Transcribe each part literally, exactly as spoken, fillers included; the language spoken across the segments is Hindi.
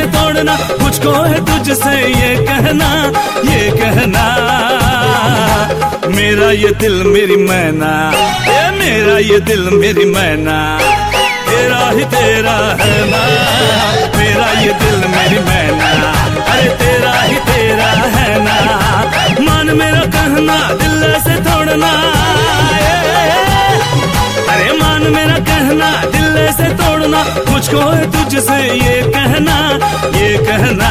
से तोड़ना, मुझको है तुझसे ये कहना, ये कहना। मेरा ये दिल मेरी मैना, ये मेरा ये दिल मेरी मैना, तेरा ही तेरा है ना। मेरा ये दिल मेरी मैना, अरे तेरा ही तेरा है ना। मान मेरा कहना, दिल से तोड़ना, अरे मान मेरा कहना, दिल से तोड़ना, मुझको है तुझसे ये कहना, ये कहना।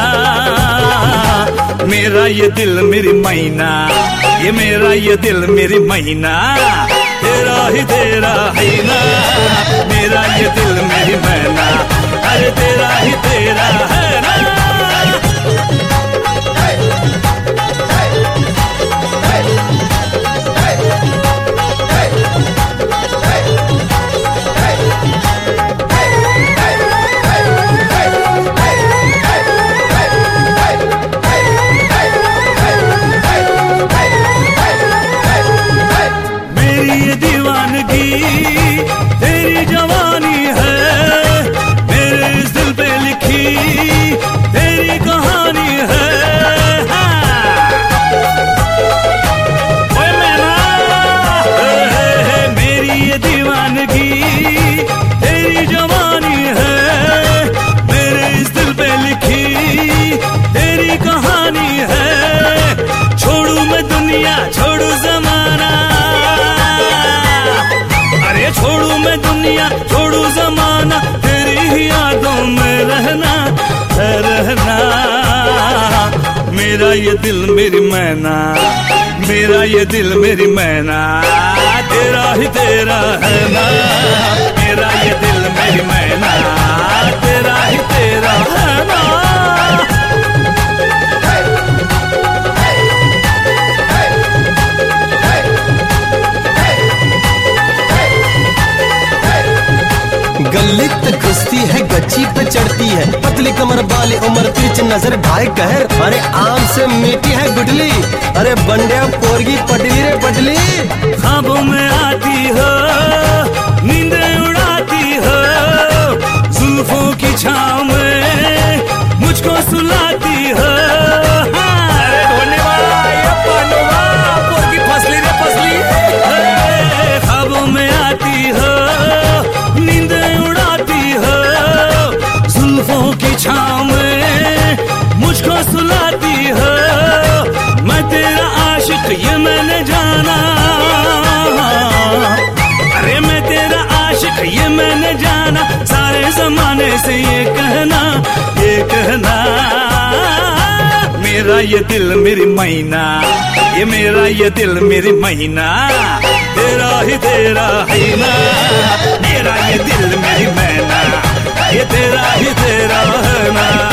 मेरा ये दिल मेरी मैना, ये मेरा ये दिल मेरी मैना, तेरा ही तेरा है ना। मेरा ये दिल मेरी मैना, अरे तेरा ही तेरा है ना। तेरी जवानी है, मेरे इस दिल पे लिखी तेरी कहानी है। ओए मैना, मेरी ये दीवानगी तेरी जवानी है, मेरे इस दिल पे लिखी तेरी कहानी है। छोड़ू मैं दुनिया, छोड़ू जमाना, छोड़ू मैं दुनिया, छोड़ू जमाना, तेरी ही यादों में रहना है, रहना। मेरा ये दिल मेरी मैना, मेरा ये दिल मेरी मैना, तेरा ही तेरा है ना। मेरा ये दिल मेरी मैना, तेरा ही तेरा है ना। गली तक घुसती है, गच्ची पे चढ़ती है, पतली कमर वाली उम्र, तिरछ नजर ढाई कहर। अरे आम से मीठी है गुडली, अरे बंडिया पोरगी पटली रे पटली। ख्वाबों में आती हो, नींदें उड़ाती हो, जुल्फों की छांव में मुझको सुलाती हो। अरे धन्यवाद, ये पनुवा पोरगी फसली रे फसली। ख्वाबों में आती हो, छाँव में मुझको सुलाती हो। मैं तेरा आशिक ये मैंने जाना, अरे मैं तेरा आशिक ये मैंने जाना। सारे जमाने से ये कहना, ये कहना। मेरा ये दिल मेरी मैना, ये मेरा ये दिल मेरी मैना, तेरा ही तेरा है ना। मेरा ये दिल मेरी मैना, ये तेरा ही तेरा है ना।